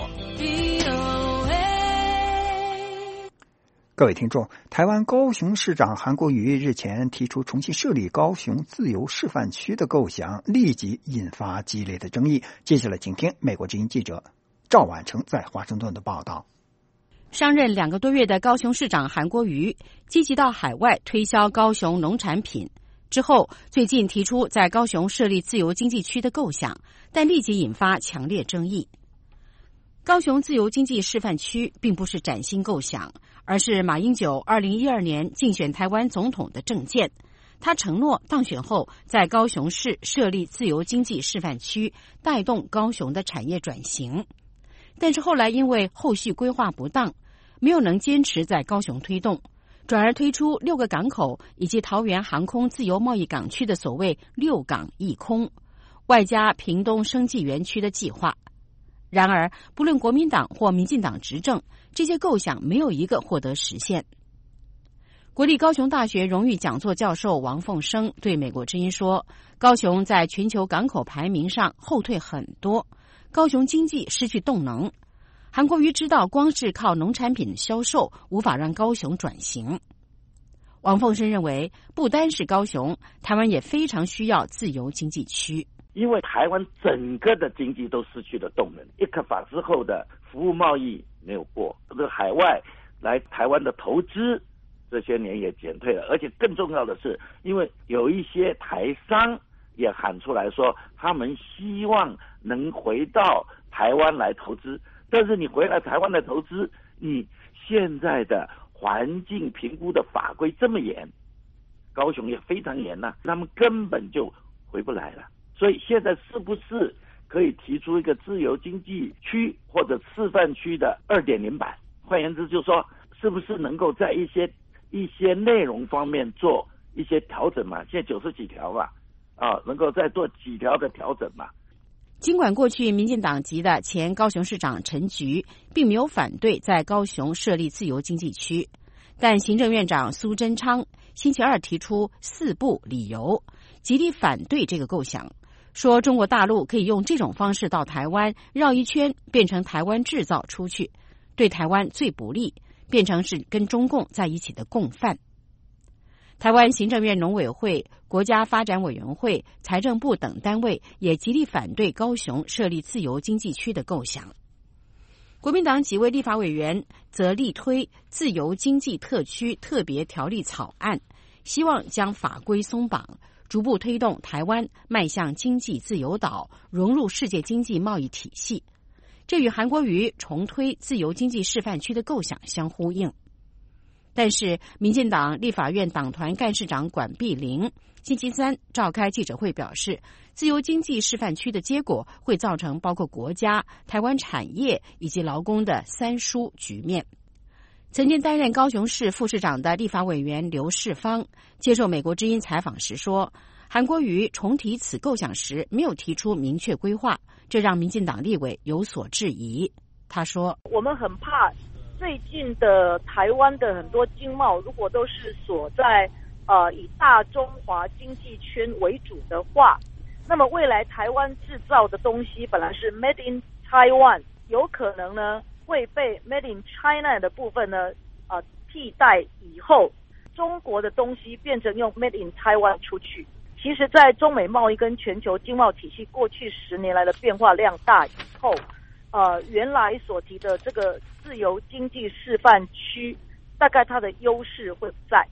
各位听众，台湾高雄市长韩国瑜日前提出重新设立高雄自由示范区的构想，立即引发激烈的争议。接下来请听美国之音记者赵婉成在华盛顿的报道。 上任2个多月的高雄市长韩国瑜积极到海外推销高雄农产品，之后最近提出在高雄设立自由经济区的构想，但立即引发强烈争议。高雄自由经济示范区并不是崭新构想，而是马英九2012年竞选台湾总统的政见。他承诺当选后在高雄市设立自由经济示范区，带动高雄的产业转型。但是后来因为后续规划不当，没有能坚持在高雄推动，转而推出6个港口以及桃园航空自由贸易港区的所谓6港1空，外加屏东生技园区的计划。然而不论国民党或民进党执政，这些构想没有一个获得实现。国立高雄大学荣誉讲座教授王凤生对美国之音说，高雄在全球港口排名上后退很多，高雄经济失去动能。韩国瑜知道光是靠农产品销售无法让高雄转型。王凤生认为，不单是高雄，台湾也非常需要自由经济区。 因为台湾整个的经济都失去了动能，一克法之后的服务贸易没有过，这个海外来台湾的投资这些年也减退了，而且更重要的是，因为有一些台商也喊出来说，他们希望能回到台湾来投资，但是你回来台湾来投资，你现在的环境评估的法规这么严，高雄也非常严呐，他们根本就回不来了。所以现在是不是可以提出一个自由经济区或者示范区的2.0版？换言之，就是说，是不是能够在一些内容方面做一些调整嘛？现在90几条嘛，能够再做几条的调整嘛？ 尽管过去民进党籍的前高雄市长陈菊并没有反对在高雄设立自由经济区，但行政院长苏贞昌星期二提出4不理由，极力反对这个构想。说中国大陆可以用这种方式到台湾绕一圈，变成台湾制造出去，对台湾最不利，变成是跟中共在一起的共犯。台湾行政院农委会、国家发展委员会、财政部等单位也极力反对高雄设立自由经济区的构想。国民党几位立法委员则力推自由经济特区特别条例草案，希望将法规松绑，逐步推动台湾迈向经济自由岛，融入世界经济贸易体系。这与韩国瑜重推自由经济示范区的构想相呼应。但是民进党立法院党团干事长管碧玲星期三召开记者会表示，自由经济示范区的结果会造成包括国家、台湾产业以及劳工的3输局面。曾经担任高雄市副市长的立法委员刘世芳接受美国之音采访时说，韩国瑜重提此构想时没有提出明确规划，这让民进党立委有所质疑。他说， 我们很怕最近的台湾的很多经贸如果都是所在以大中华经济圈为主的话，那么未来台湾制造的东西本来是 Made in Taiwan， 有可能呢会被 Made in China 的部分呢替代以后，中国的东西变成用 Made in Taiwan 出去。其实在中美贸易跟全球经贸体系过去10年来的变化量大以后，原来所提的这个自由经济示范区大概它的优势会不在。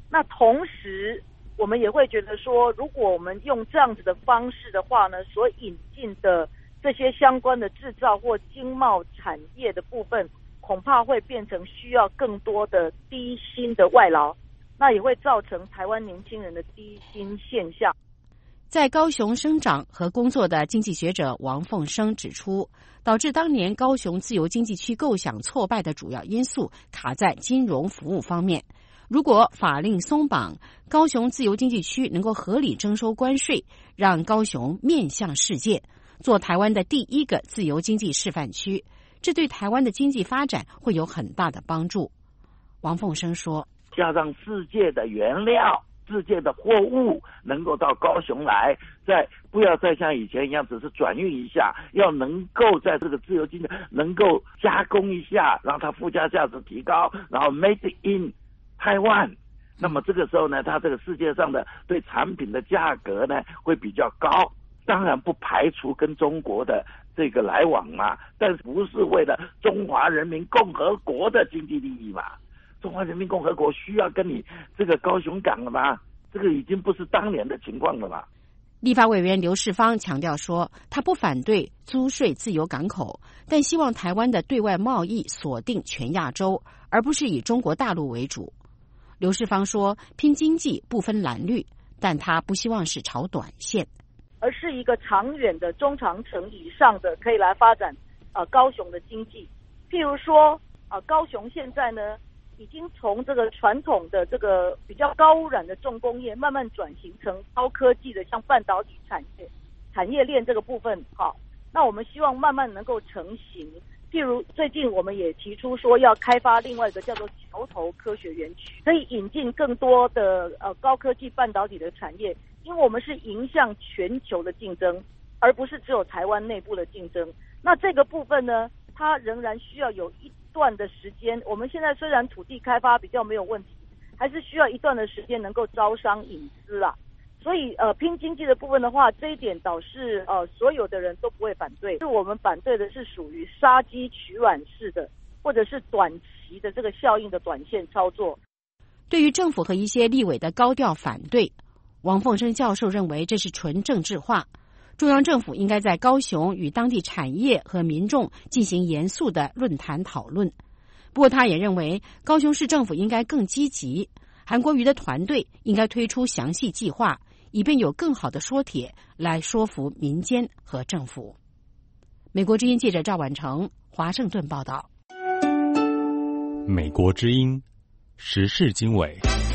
那同时我们也会觉得说，如果我们用这样子的方式的话呢，所引进的这些相关的制造或经贸产业的部分，恐怕会变成需要更多的低薪的外劳，那也会造成台湾年轻人的低薪现象。 在高雄生长和工作的经济学者王凤生指出，导致当年高雄自由经济区构想挫败的主要因素卡在金融服务方面。如果法令松绑，高雄自由经济区能够合理征收关税，让高雄面向世界，做台湾的第一个自由经济示范区，这对台湾的经济发展会有很大的帮助。王凤生说， 加上世界的原料、世界的货物能够到高雄来，不要再像以前一样只是转运一下，要能够在这个自由经济能够加工一下，让它附加价值提高，然后 made in Taiwan， 那么这个时候呢，它这个世界上的对产品的价格呢会比较高，当然不排除跟中国的这个来往嘛，但是不是为了中华人民共和国的经济利益嘛？中华人民共和国需要跟你这个高雄港了吗？这个已经不是当年的情况了嘛。 立法委员刘世芳强调说，他不反对租税自由港口，但希望台湾的对外贸易锁定全亚洲，而不是以中国大陆为主。刘世芳说，拼经济不分蓝绿，但他不希望是炒短线， 而是一个长远的中长程以上的可以来发展高雄的经济。譬如说高雄现在呢已经从这个传统的这个比较高污染的重工业慢慢转型成高科技的像半导体产业链这个部分。那我们希望慢慢能够成型。譬如最近我们也提出说要开发另外一个叫做桥头科学园区，可以引进更多的高科技半导体的产业，因为我们是迎向全球的竞争，而不是只有台湾内部的竞争。那这个部分呢，它仍然需要有一段的时间。我们现在虽然土地开发比较没有问题，还是需要一段的时间能够招商引资啦。所以拼经济的部分的话，这一点倒是所有的人都不会反对。是我们反对的是属于杀鸡取卵式的，或者是短期的这个效应的短线操作。 对于政府和一些立委的高调反对，王凤生教授认为这是纯政治化。中央政府应该在高雄与当地产业和民众进行严肃的论坛讨论。不过他也认为高雄市政府应该更积极，韩国瑜的团队应该推出详细计划，以便有更好的说帖来说服民间和政府。美国之音记者赵婉成华盛顿报道。 美国之音时事经纬。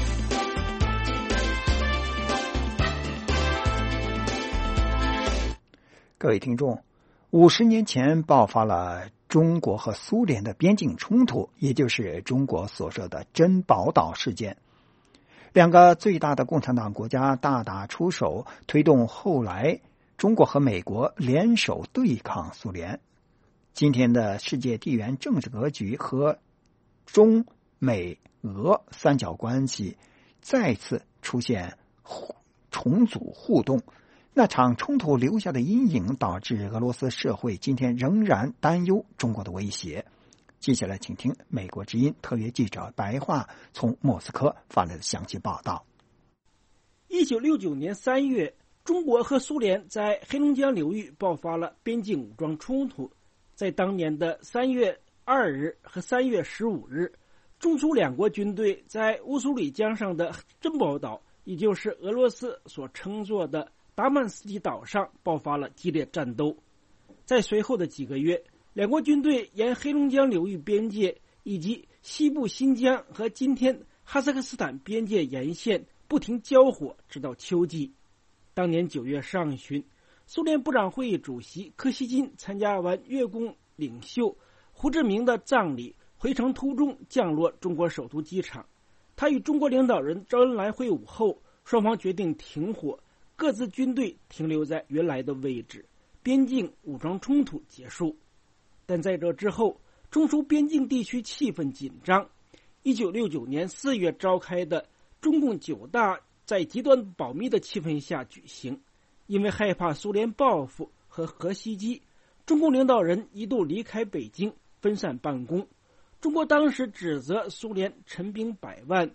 各位听众，50年前爆发了中国和苏联的边境冲突，也就是中国所说的珍宝岛事件。两个最大的共产党国家大打出手，推动后来中国和美国联手对抗苏联。今天的世界地缘政治格局和中美俄三角关系再次出现重组互动。那场冲突留下的阴影导致俄罗斯社会今天仍然担忧中国的威胁。接下来请听美国之音特约记者白桦从莫斯科发来的详细报道。 1969年3月，中国和苏联在黑龙江流域爆发了边境武装冲突。在当年的3月2日和3月15日，中苏两国军队在乌苏里江上的珍宝岛，也就是俄罗斯所称作的达曼斯基岛上爆发了激烈战斗。在随后的几个月，两国军队沿黑龙江流域边界以及西部新疆和今天哈萨克斯坦边界沿线不停交火，直到秋季。当年9月上旬，苏联部长会议主席柯西金参加完越共领袖胡志明的葬礼，回程途中降落中国首都机场。他与中国领导人周恩来会晤后，双方决定停火，各自军队停留在原来的位置，边境武装冲突结束。但在这之后，中苏边境地区气氛紧张。1969年4月召开的中共9大在极端保密的气氛下举行。因为害怕苏联报复和核袭击，中共领导人一度离开北京，分散办公。中国当时指责苏联陈兵100万，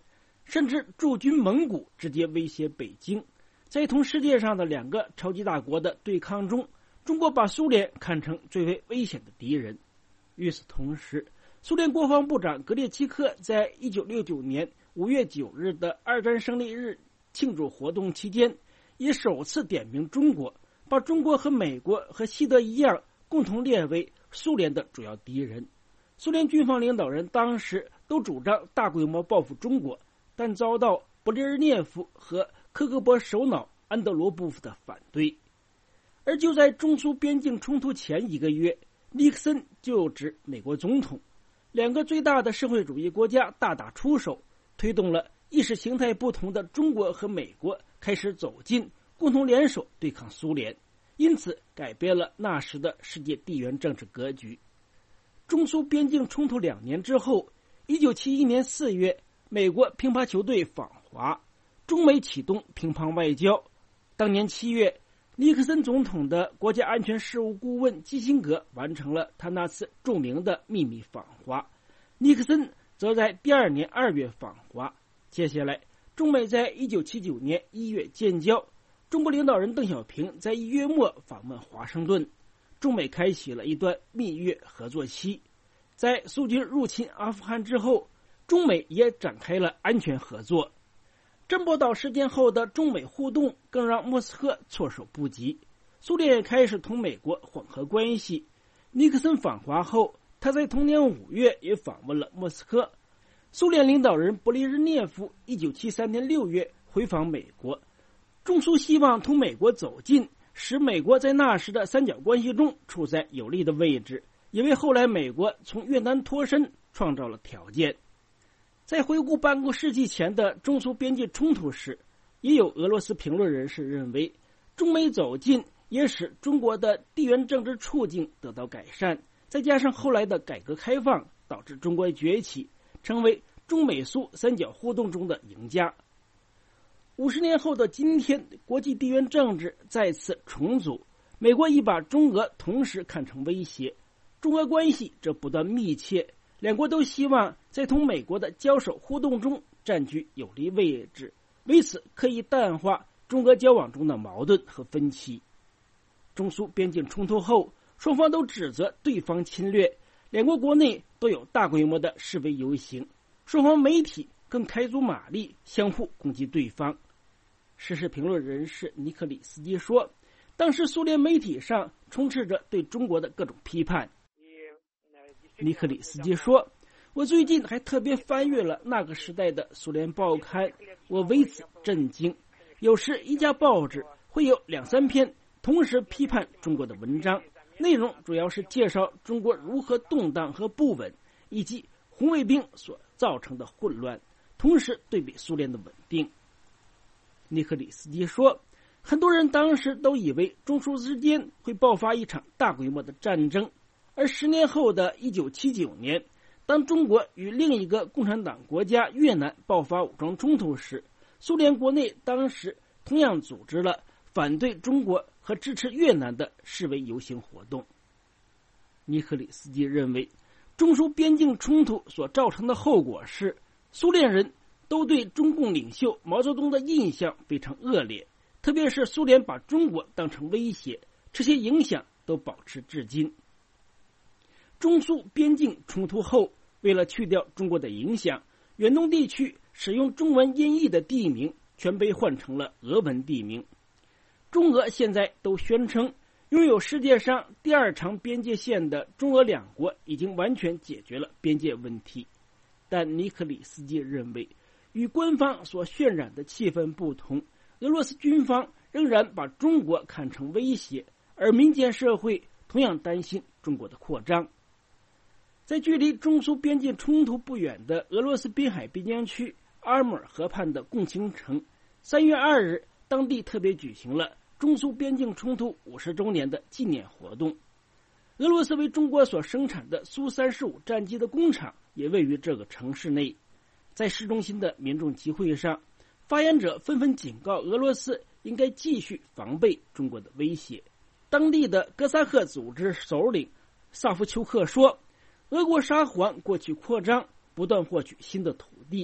甚至驻军蒙古，直接威胁北京。在同世界上的2个超级大国的对抗中，中国把苏联看成最为危险的敌人。与此同时，苏联国防部长格列奇科在1969年5月9日的二战胜利日庆祝活动期间，也首次点名中国，把中国和美国和西德一样共同列为苏联的主要敌人。苏联军方领导人当时都主张大规模报复中国，但遭到勃列日涅夫和科格勃首脑安德罗波夫的反对。而就在中苏边境冲突前1个月，尼克森就职美国总统，2个最大的社会主义国家大打出手，推动了意识形态不同的中国和美国开始走近，共同联手对抗苏联，因此改变了那时的世界地缘政治格局。中苏边境冲突2年之后，1971年4月，美国乒乓球队访华，中美启动乒乓外交。当年7月，尼克森总统的国家安全事务顾问基辛格完成了他那次著名的秘密访华，尼克森则在第2年2月访华。接下来，中美在1979年1月建交，中国领导人邓小平在1月末访问华盛顿，中美开启了一段蜜月合作期。在苏军入侵阿富汗之后，中美也展开了安全合作。珍宝岛事件后的中美互动更让莫斯科措手不及，苏联也开始同美国缓和关系。尼克森访华后，他在同年5月也访问了莫斯科。苏联领导人勃列日涅夫1973年6月回访美国，中苏希望同美国走近，使美国在那时的三角关系中处在有利的位置，也为后来美国从越南脱身创造了条件。在回顾半个世纪前的中苏边界冲突时，也有俄罗斯评论人士认为，中美走近也使中国的地缘政治处境得到改善，再加上后来的改革开放，导致中国崛起，成为中美苏三角互动中的赢家。50年后的今天，国际地缘政治再次重组，美国已把中俄同时看成威胁，中俄关系则不断密切，两国都希望在同美国的交手互动中占据有利位置，为此可以淡化中俄交往中的矛盾和分歧。中苏边境冲突后，双方都指责对方侵略，两国国内都有大规模的示威游行，双方媒体更开足马力，相互攻击对方。时事评论人士尼克里斯基说，当时苏联媒体上充斥着对中国的各种批判。尼克里斯基说，我最近还特别翻阅了那个时代的苏联报刊，我为此震惊。有时一家报纸会有2-3篇同时批判中国的文章，内容主要是介绍中国如何动荡和不稳，以及红卫兵所造成的混乱，同时对比苏联的稳定。尼克里斯基说，很多人当时都以为中苏之间会爆发一场大规模的战争，而10年后的1979年，当中国与另一个共产党国家越南爆发武装冲突时，苏联国内当时同样组织了反对中国和支持越南的示威游行活动。尼克里斯基认为，中苏边境冲突所造成的后果是，苏联人都对中共领袖毛泽东的印象非常恶劣，特别是苏联把中国当成威胁，这些影响都保持至今。中苏边境冲突后，为了去掉中国的影响，远东地区使用中文音译的地名全被换成了俄文地名。中俄现在都宣称，拥有世界上第2长边界线的中俄两国已经完全解决了边界问题。但尼克里斯基认为，与官方所渲染的气氛不同，俄罗斯军方仍然把中国看成威胁，而民间社会同样担心中国的扩张。在距离中苏边界冲突不远的俄罗斯滨海边疆区阿穆尔河畔的共青城，3月2日，当地特别举行了中苏边境冲突50周年的纪念活动。俄罗斯为中国所生产的苏35战机的工厂也位于这个城市内。在市中心的民众集会上，发言者纷纷警告俄罗斯应该继续防备中国的威胁。当地的哥萨克组织首领萨夫丘克说，俄国沙皇过去扩张，不断获取新的土地，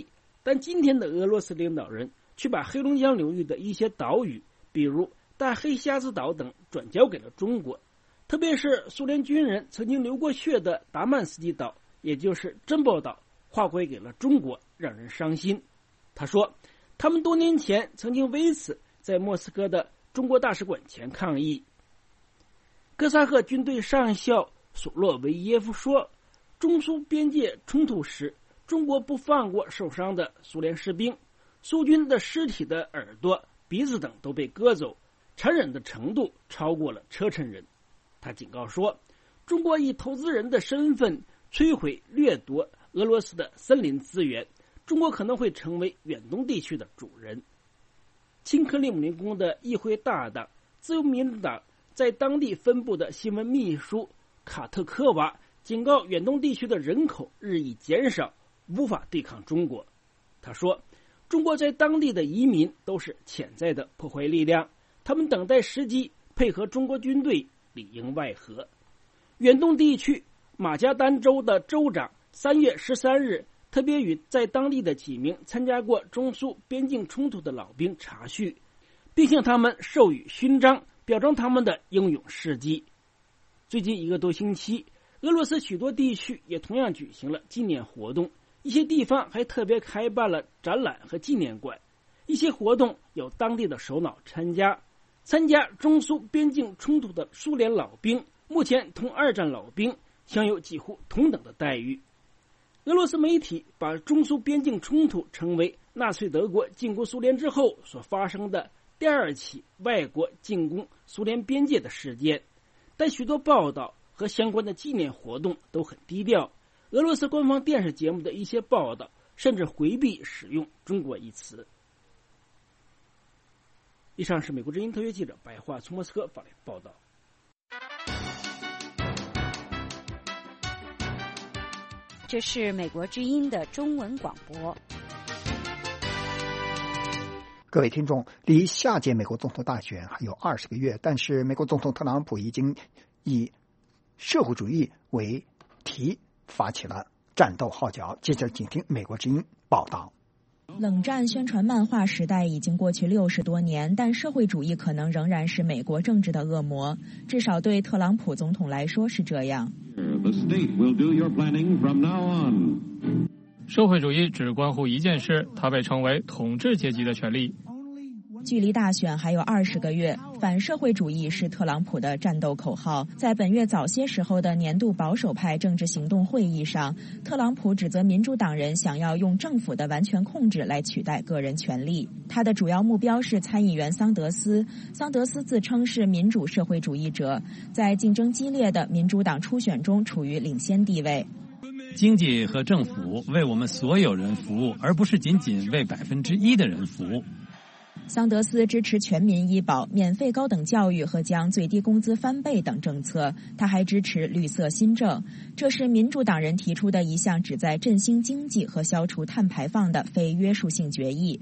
但今天的俄罗斯领导人却把黑龙江流域的一些岛屿，比如大黑瞎子岛等转交给了中国，特别是苏联军人曾经流过血的达曼斯基岛，也就是珍宝岛，划归给了中国，让人伤心。他说，他们多年前曾经为此在莫斯科的中国大使馆前抗议。哥萨克军队上校索洛维耶夫说，中苏边界冲突时，中国不放过受伤的苏联士兵，苏军的尸体的耳朵、鼻子等都被割走，残忍的程度超过了车臣人。他警告说，中国以投资人的身份摧毁掠夺俄罗斯的森林资源，中国可能会成为远东地区的主人。亲克里姆林宫的议会大党自由民主党在当地分部的新闻秘书卡特科娃警告，远东地区的人口日益减少，无法对抗中国。他说，中国在当地的移民都是潜在的破坏力量，他们等待时机配合中国军队里应外合。远东地区马加丹州的州长3月13日特别与在当地的几名参加过中苏边境冲突的老兵查叙，并向他们授予勋章，表彰他们的英勇事迹。最近1个多星期，俄罗斯许多地区也同样举行了纪念活动，一些地方还特别开办了展览和纪念馆。一些活动有当地的首脑参加中苏边境冲突的苏联老兵，目前同2战老兵享有几乎同等的待遇。俄罗斯媒体把中苏边境冲突称为纳粹德国进攻苏联之后所发生的第2起外国进攻苏联边界的事件，但许多报道和相关的纪念活动都很低调。俄罗斯官方电视节目的一些报道甚至回避使用中国一词。以上是美国之音特约记者白桦从莫斯科发来报道。 这是美国之音的中文广播。 各位听众，离下届美国总统大选还有20个月，但是美国总统特朗普已经以社会主义为题发起了战斗号角。接着请听美国之音报道。 冷战宣传漫画时代已经过去60多年，但社会主义可能仍然是美国政治的恶魔，至少对特朗普总统来说是这样。 社会主义只关乎一件事，它被称为统治阶级的权利。 距离大选还有20个月，反社会主义是特朗普的战斗口号。在本月早些时候的年度保守派政治行动会议上，特朗普指责民主党人想要用政府的完全控制来取代个人权利。他的主要目标是参议员桑德斯。桑德斯自称是民主社会主义者，在竞争激烈的民主党初选中处于领先地位。 经济和政府为我们所有人服务，而不是仅仅为1%的人服务。 桑德斯支持全民医保、免费高等教育和将最低工资翻倍等政策。他还支持绿色新政，这是民主党人提出的一项旨在振兴经济和消除碳排放的非约束性决议。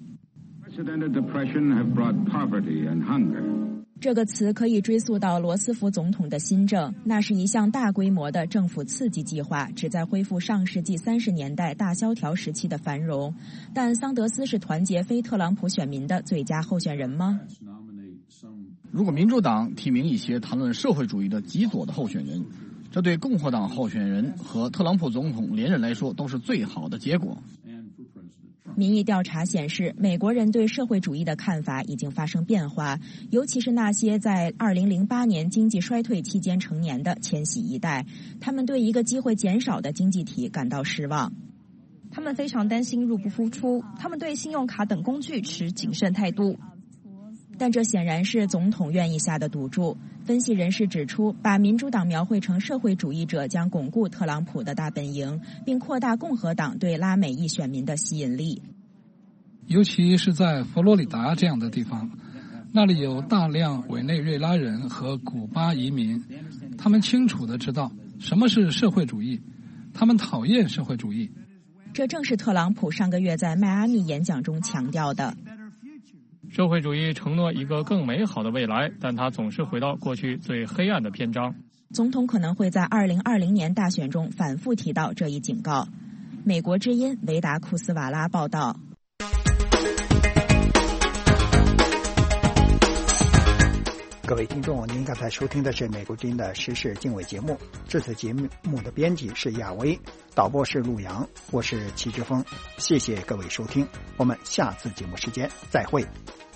这个词可以追溯到罗斯福总统的新政，那是一项大规模的政府刺激计划，旨在恢复上世纪30年代大萧条时期的繁荣。但桑德斯是团结非特朗普选民的最佳候选人吗？ 如果民主党提名一些谈论社会主义的极左的候选人，这对共和党候选人和特朗普总统连任来说都是最好的结果。 民意调查显示，美国人对社会主义的看法已经发生变化，尤其是那些在2008年经济衰退期间成年的千禧一代，他们对一个机会减少的经济体感到失望。 他们非常担心入不敷出，他们对信用卡等工具持谨慎态度。 但这显然是总统愿意下的赌注。分析人士指出，把民主党描绘成社会主义者将巩固特朗普的大本营，并扩大共和党对拉美裔选民的吸引力。 尤其是在佛罗里达这样的地方，那里有大量委内瑞拉人和古巴移民，他们清楚地知道什么是社会主义，他们讨厌社会主义。 这正是特朗普上个月在迈阿密演讲中强调的。 社会主义承诺一个更美好的未来，但它总是回到过去最黑暗的篇章。 总统可能会在2020年大选中反复提到这一警告。美国之音维达库斯瓦拉报道。 各位听众，您刚才收听的是美国之音的时事经纬节目。这次节目的编辑是亚威，导播是陆阳，我是齐志峰。谢谢各位收听，我们下次节目时间再会。